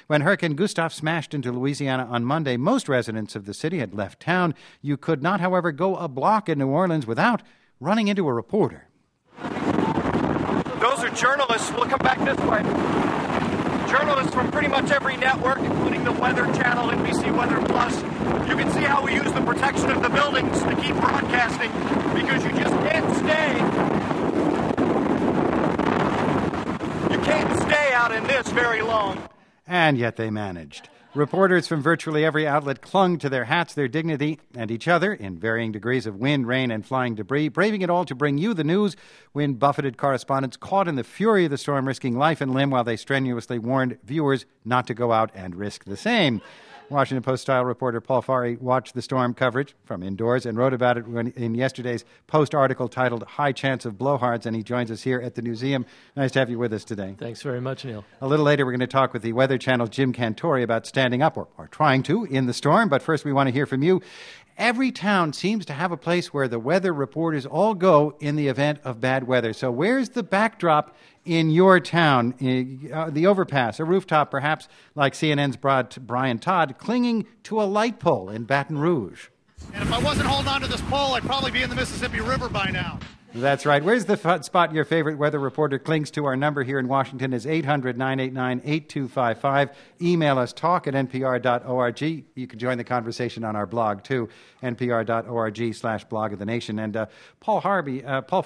When Hurricane Gustav smashed into Louisiana on Monday, most residents of the city had left town. You could not, however, go a block in New Orleans without running into a reporter. Those are journalists. We'll come back this way. Journalists from pretty much every network, including the Weather Channel, NBC Weather Plus. You can see how we use the protection of the buildings to keep broadcasting, because you just can't stay. You can't stay out in this very long. And yet they managed. Reporters from virtually every outlet clung to their hats, their dignity, and each other in varying degrees of wind, rain, and flying debris, braving it all to bring you the news. Wind-buffeted correspondents caught in the fury of the storm, risking life and limb while they strenuously warned viewers not to go out and risk the same. Washington Post-style reporter Paul Farhi watched the storm coverage from indoors and wrote about it in yesterday's Post article titled High Chance of Blowhards, and he joins us here at the museum. Nice to have you with us today. Thanks very much, Neil. A little later, we're going to talk with the Weather Channel's Jim Cantore about standing up, or trying to, in the storm. But first, we want to hear from you. Every town seems to have a place where the weather reporters all go in the event of bad weather. So where's the backdrop in your town? The overpass, a rooftop perhaps, like CNN's Brian Todd, clinging to a light pole in Baton Rouge. And if I wasn't holding on to this pole, I'd probably be in the Mississippi River by now. That's right. Where's the spot your favorite weather reporter clings to? Our number here in Washington is 800-989-8255. Email us, talk@npr.org. You can join the conversation on our blog, too, npr.org/blog of the nation. And Paul Farhi,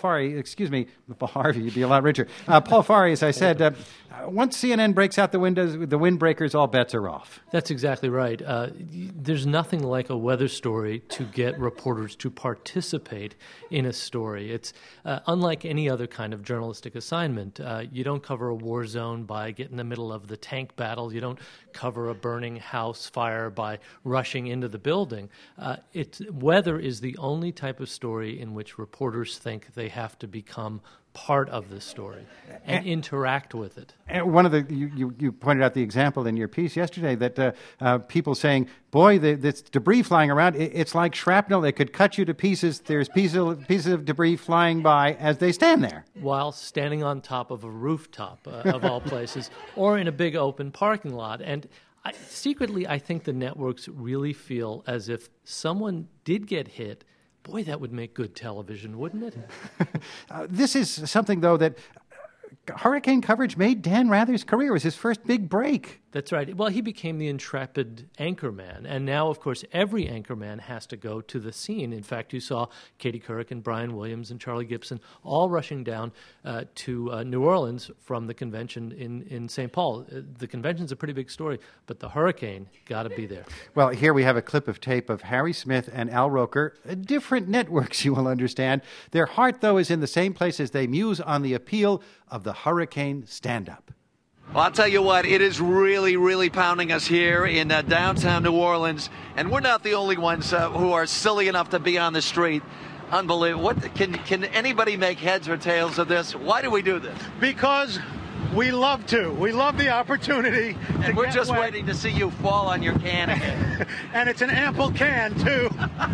you'd be a lot richer. Paul Farhi, as I said, once CNN breaks out the windbreakers, all bets are off. That's exactly right. There's nothing like a weather story to get reporters to participate in a story. It's unlike any other kind of journalistic assignment. You don't cover a war zone by getting in the middle of the tank battle. You don't cover a burning house fire by rushing into the building. Weather is the only type of story in which reporters think they have to become part of the story and interact with it. And one of you pointed out the example in your piece yesterday that people saying, boy, this debris flying around, it's like shrapnel. It could cut you to pieces. There's pieces of debris flying by as they stand there. While standing on top of a rooftop, of all places, or in a big open parking lot. And secretly, I think the networks really feel as if someone did get hit. Boy, that would make good television, wouldn't it? This is something, though, that hurricane coverage made Dan Rather's career. It was his first big break. That's right. Well, he became the intrepid anchorman. And now, of course, every anchorman has to go to the scene. In fact, you saw Katie Couric and Brian Williams and Charlie Gibson all rushing down to New Orleans from the convention in St. Paul. The convention's a pretty big story, but the hurricane got to be there. Well, here we have a clip of tape of Harry Smith and Al Roker, different networks, you will understand. Their heart, though, is in the same place as they muse on the appeal of the hurricane stand-up. Well, I'll tell you what, it is really, really pounding us here in downtown New Orleans, and we're not the only ones who are silly enough to be on the street. Unbelievable. What can anybody make heads or tails of this? Why do we do this? Because we love to. We love the opportunity. And we're just waiting to see you fall on your can again. And it's an ample can, too.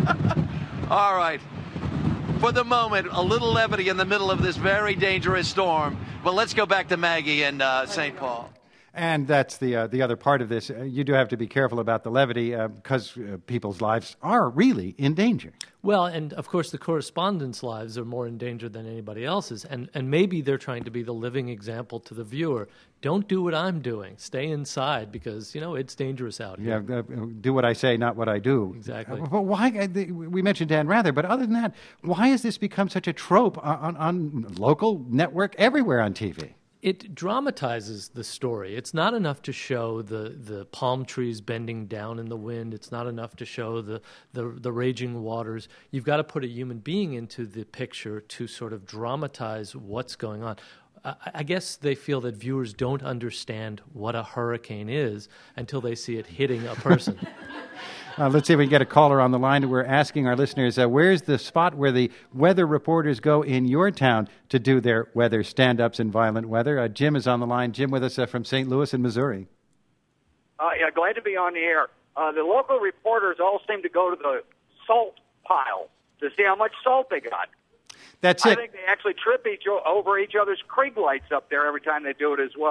All right. For the moment, a little levity in the middle of this very dangerous storm. Well, let's go back to Maggie in St. Paul. And that's the other part of this. You do have to be careful about the levity because people's lives are really in danger. Well, and of course the correspondents' lives are more in danger than anybody else's. And maybe they're trying to be the living example to the viewer. Don't do what I'm doing. Stay inside because, it's dangerous out here. Yeah, do what I say, not what I do. Exactly. But why? We mentioned Dan Rather, but other than that, why has this become such a trope on local network everywhere on TV? It dramatizes the story. It's not enough to show the palm trees bending down in the wind. It's not enough to show the raging waters. You've got to put a human being into the picture to sort of dramatize what's going on. I guess they feel that viewers don't understand what a hurricane is until they see it hitting a person. Let's see if we can get a caller on the line. We're asking our listeners, where's the spot where the weather reporters go in your town to do their weather stand-ups in violent weather? Jim is on the line. Jim with us from St. Louis in Missouri. Yeah, glad to be on the air. The local reporters all seem to go to the salt pile to see how much salt they got. That's it. I think they actually trip over each other's Krieg lights up there every time they do it as well.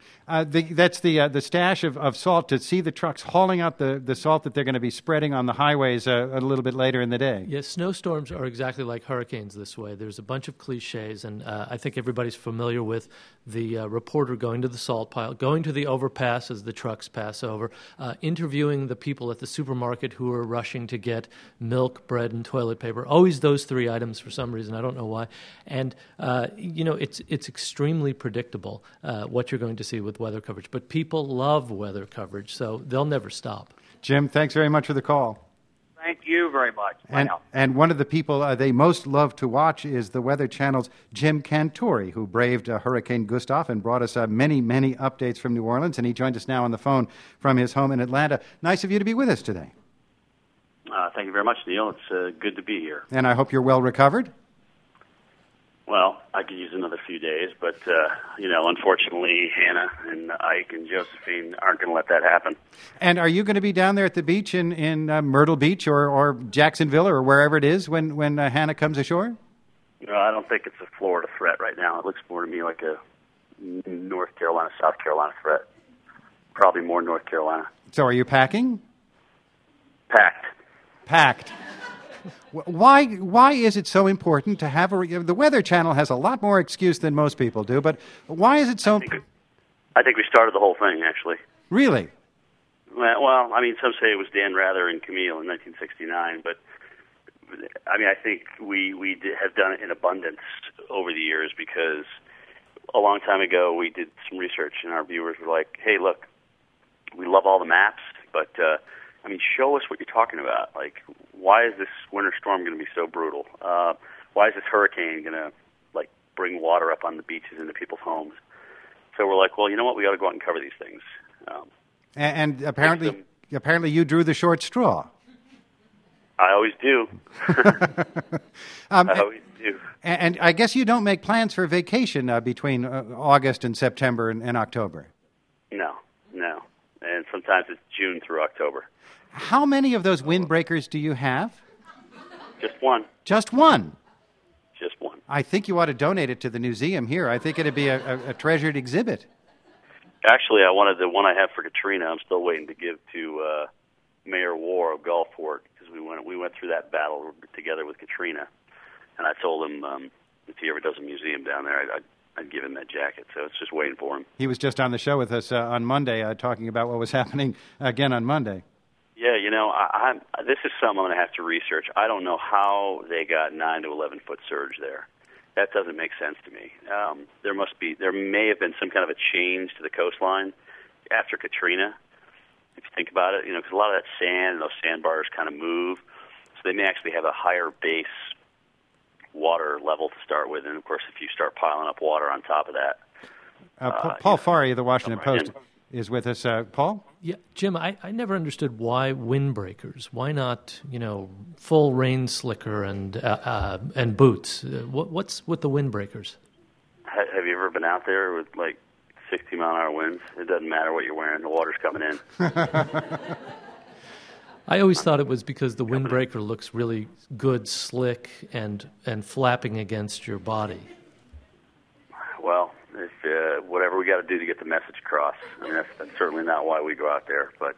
That's the stash of salt, to see the trucks hauling out the salt that they're going to be spreading on the highways a little bit later in the day. Yes, snowstorms are exactly like hurricanes this way. There's a bunch of cliches, and I think everybody's familiar with the reporter going to the salt pile, going to the overpass as the trucks pass over, interviewing the people at the supermarket who are rushing to get milk, bread, and toilet paper. Always those three items for some reason. I don't know why. And, it's extremely predictable what you're going to see with weather coverage. But people love weather coverage, so they'll never stop. Jim, thanks very much for the call. Thank you very much. And one of the people they most love to watch is the Weather Channel's Jim Cantore, who braved Hurricane Gustav and brought us many, many updates from New Orleans. And he joins us now on the phone from his home in Atlanta. Nice of you to be with us today. Thank you very much, Neil. It's good to be here. And I hope you're well recovered. Well, I could use another few days, but, unfortunately, Hannah and Ike and Josephine aren't going to let that happen. And are you going to be down there at the beach in Myrtle Beach or Jacksonville or wherever it is when Hannah comes ashore? No, I don't think it's a Florida threat right now. It looks more to me like a North Carolina, South Carolina threat. Probably more North Carolina. So are you packing? Packed. Why is it so important to have the Weather Channel has a lot more excuse than most people do, but why is it so... I think we started the whole thing, actually. Really? Well, some say it was Dan Rather and Camille in 1969, but, I think we have done it in abundance over the years because a long time ago we did some research and our viewers were like, hey, look, we love all the maps, but... show us what you're talking about. Like, why is this winter storm going to be so brutal? Why is this hurricane going to, bring water up on the beaches into people's homes? So we're like, well, you know what? We ought to go out and cover these things. And apparently you drew the short straw. I always do. I always do. And I guess you don't make plans for vacation between August and September and October. No. And sometimes it's June through October. How many of those windbreakers do you have? Just one. Just one? Just one. I think you ought to donate it to the museum here. I think it'd be a treasured exhibit. Actually, I wanted the one I have for Katrina. I'm still waiting to give to Mayor War of Gulfport because we went through that battle together with Katrina. And I told him if he ever does a museum down there, I'd give him that jacket, so it's just waiting for him. He was just on the show with us on Monday talking about what was happening again on Monday. Yeah, this is something I'm going to have to research. I don't know how they got 9 to 11-foot surge there. That doesn't make sense to me. There may have been some kind of a change to the coastline after Katrina, if you think about it, because a lot of that sand and those sandbars kind of move, so they may actually have a higher base water level to start with, and of course, if you start piling up water on top of that. Paul Farhi of the Washington Post is with us. Paul? Yeah, Jim, I never understood why windbreakers. Why not, full rain slicker and boots? What's with the windbreakers? Have you ever been out there with 60-mile-an-hour winds? It doesn't matter what you're wearing; the water's coming in. I always thought it was because the windbreaker looks really good, slick, and flapping against your body. Well, if whatever we got to do to get the message across. That's certainly not why we go out there. But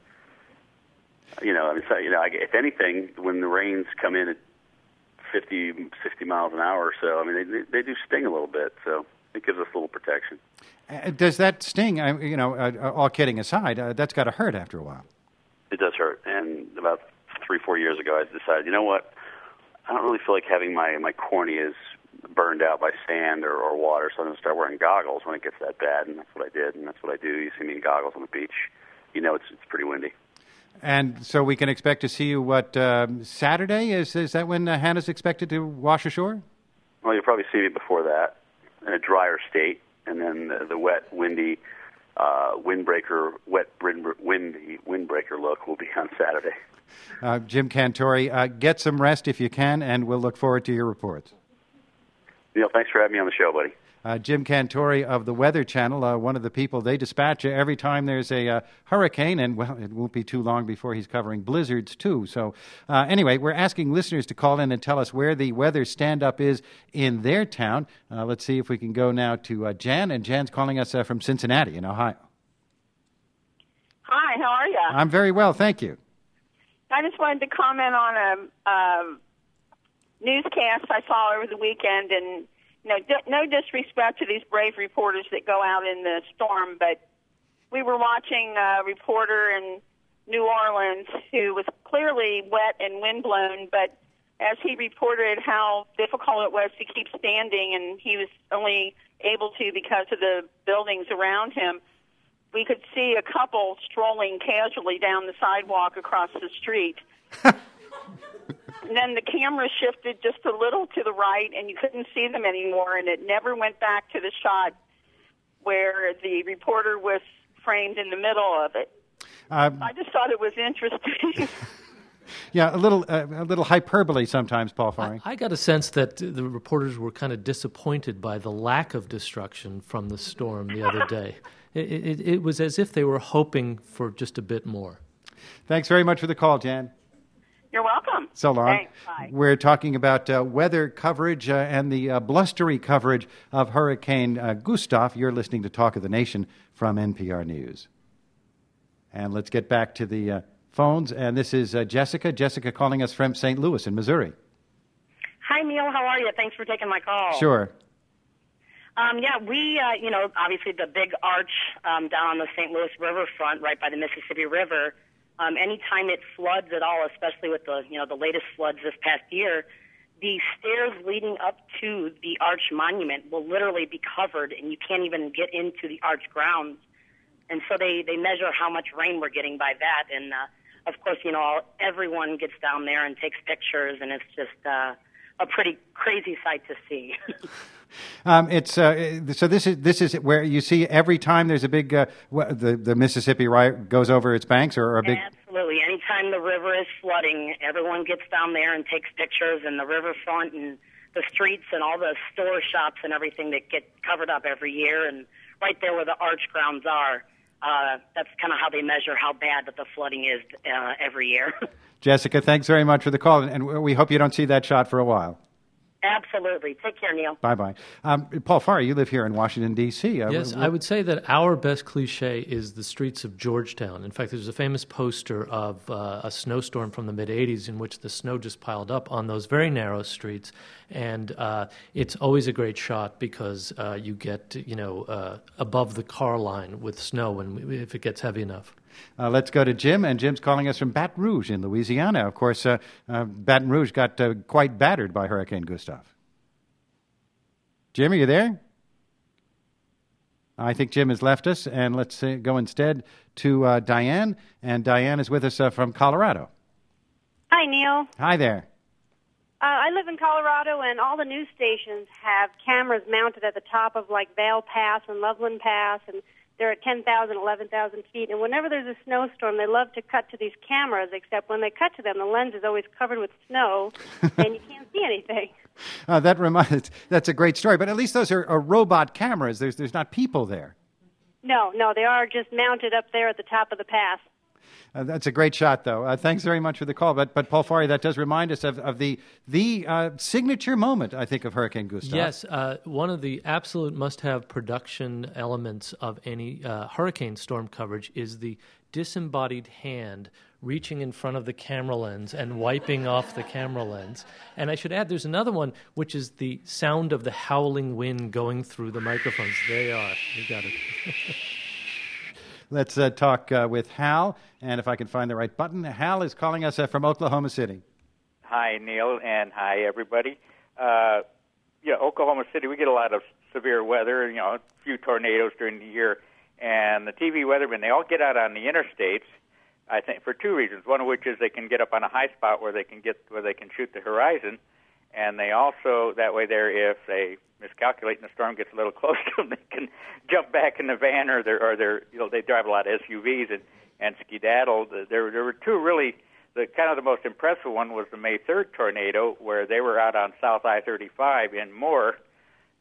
if anything, when the rains come in at 50, 60 miles an hour or so, they do sting a little bit. So it gives us a little protection. Does that sting? All kidding aside, that's got to hurt after a while. It does hurt. And about 3-4 years ago, I decided, you know what? I don't really feel like having my corneas burned out by sand or water, so I'm going to start wearing goggles when it gets that bad, and that's what I did, and that's what I do. You see me in goggles on the beach. It's pretty windy. And so we can expect to see you, Saturday? Is that when Hannah's expected to wash ashore? Well, you'll probably see me before that in a drier state, and then the wet, windy windbreaker look will be on Saturday. Jim Cantore, get some rest if you can, and we'll look forward to your reports. Neil, thanks for having me on the show, buddy. Jim Cantori of the Weather Channel, one of the people they dispatch every time there's a hurricane, and, well, it won't be too long before he's covering blizzards, too. So, anyway, we're asking listeners to call in and tell us where the weather stand-up is in their town. Let's see if we can go now to Jan, and Jan's calling us from Cincinnati in Ohio. Hi, how are you? I'm very well, thank you. I just wanted to comment on a newscast I saw over the weekend, and no disrespect to these brave reporters that go out in the storm, but we were watching a reporter in New Orleans who was clearly wet and windblown, but as he reported how difficult it was to keep standing, and he was only able to because of the buildings around him, we could see a couple strolling casually down the sidewalk across the street. And then the camera shifted just a little to the right, and you couldn't see them anymore, and it never went back to the shot where the reporter was framed in the middle of it. I just thought it was interesting. Yeah, a little hyperbole sometimes, Paul Farring. I got a sense that the reporters were kind of disappointed by the lack of destruction from the storm the other day. It was as if they were hoping for just a bit more. Thanks very much for the call, Jan. You're welcome. So long. Thanks. Bye. We're talking about weather coverage and the blustery coverage of Hurricane Gustav. You're listening to Talk of the Nation from NPR News. And let's get back to the phones. And this is Jessica. Jessica calling us from St. Louis in Missouri. Hi, Neil. How are you? Thanks for taking my call. Sure. We, obviously the big arch down on the St. Louis riverfront right by the Mississippi River, anytime it floods at all, especially with the latest floods this past year, the stairs leading up to the arch monument will literally be covered, and you can't even get into the arch grounds. And so they measure how much rain we're getting by that. And, of course, everyone gets down there and takes pictures, and it's just a pretty crazy sight to see. So this is where you see every time there's a big the Mississippi goes over its banks or a big. Absolutely. Anytime the river is flooding, everyone gets down there and takes pictures, and the riverfront and the streets and all the store shops and everything that get covered up every year. And right there where the arch grounds are, that's kind of how they measure how bad that the flooding is every year. Jessica, thanks very much for the call, and we hope you don't see that shot for a while. Absolutely. Take care, Neil. Bye-bye. Paul Farr, you live here in Washington, D.C. Yes, I would say that our best cliche is the streets of Georgetown. In fact, there's a famous poster of a snowstorm from the mid-'80s in which the snow just piled up on those very narrow streets. And it's always a great shot because you get, above the car line with snow if it gets heavy enough. Let's go to Jim, and Jim's calling us from Baton Rouge in Louisiana. Of course, Baton Rouge got quite battered by Hurricane Gustav. Jim, are you there? I think Jim has left us, and let's go instead to Diane, and Diane is with us from Colorado. Hi, Neil. Hi there. I live in Colorado, and all the news stations have cameras mounted at the top of, Vail Pass and Loveland Pass, and they're at 10,000, 11,000 feet. And whenever there's a snowstorm, they love to cut to these cameras, except when they cut to them, the lens is always covered with snow, and you can't see anything. That's a great story. But at least those are robot cameras. There's not people there. No, they are just mounted up there at the top of the pass. That's a great shot, though. Thanks very much for the call. But Paul Farr, that does remind us of the signature moment, I think, of Hurricane Gustav. Yes, one of the absolute must-have production elements of any hurricane storm coverage is the disembodied hand reaching in front of the camera lens and wiping off the camera lens. And I should add, there's another one, which is the sound of the howling wind going through the microphones. There you are. You got it. Let's talk with Hal, and if I can find the right button. Hal is calling us from Oklahoma City. Hi, Neil, and hi, everybody. Oklahoma City, we get a lot of severe weather, a few tornadoes during the year, and the TV weathermen, they all get out on the interstates, I think, for two reasons. One of which is they can get up on a high spot where they can shoot the horizon, and they also, that way if they miscalculate and the storm gets a little close to them, they can jump back in the van or they drive a lot of SUVs and skedaddle. There were two really, the most impressive one was the May 3rd tornado where they were out on South I-35 in Moore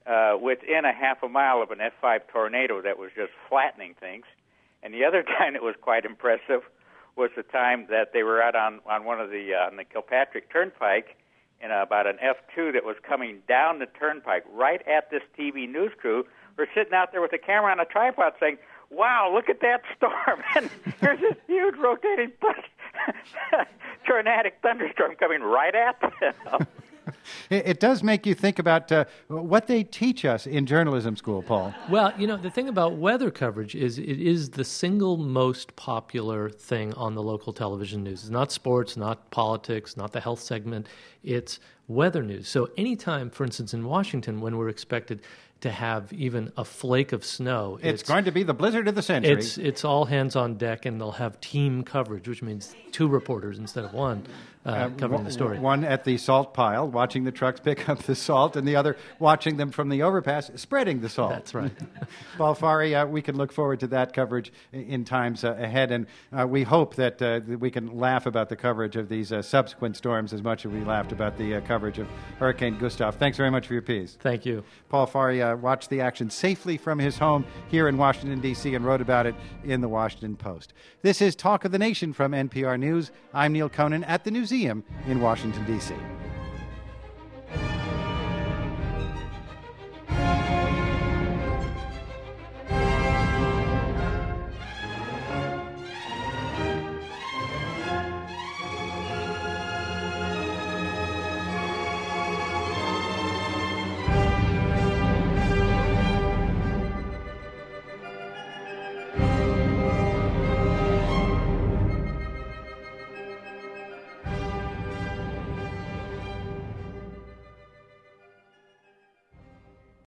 within a half a mile of an F5 tornado that was just flattening things. And the other time that was quite impressive was the time that they were out on one of on the Kilpatrick Turnpike in about an F2 that was coming down the turnpike right at this TV news crew. We're sitting out there with a camera on a tripod saying, "Wow, look at that storm." And there's this huge rotating tornadic thunderstorm coming right at them. It does make you think about what they teach us in journalism school, Paul. Well, the thing about weather coverage is it is the single most popular thing on the local television news. It's not sports, not politics, not the health segment. It's weather news. So anytime, for instance, in Washington, when we're expected to have even a flake of snow, it's going to be the blizzard of the century. It's all hands on deck, and they'll have team coverage, which means two reporters instead of one covering the story. One at the salt pile, watching the trucks pick up the salt, and the other watching them from the overpass, spreading the salt. That's right. Paul Farhi, we can look forward to that coverage in times ahead, and we hope that we can laugh about the coverage of these subsequent storms as much as we laughed about the coverage of Hurricane Gustav. Thanks very much for your piece. Thank you. Paul Farhi watched the action safely from his home here in Washington, D.C., and wrote about it in the Washington Post. This is Talk of the Nation from NPR News. I'm Neil Conan at the Newseum in Washington, D.C.